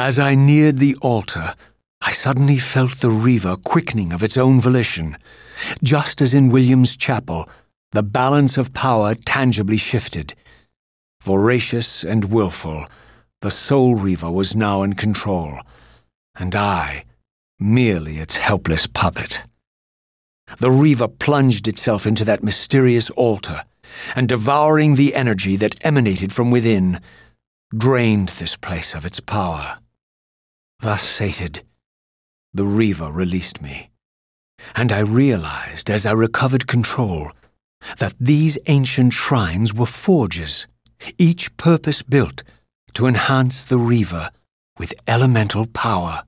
As I neared the altar, I suddenly felt the Reaver quickening of its own volition. Just as in William's chapel, the balance of power tangibly shifted. Voracious and willful, the Soul Reaver was now in control, and I, merely its helpless puppet. The Reaver plunged itself into that mysterious altar, and devouring the energy that emanated from within, drained this place of its power. Thus sated, the Reaver released me, and I realized as I recovered control that these ancient shrines were forges, each purpose-built to enhance the Reaver with elemental power.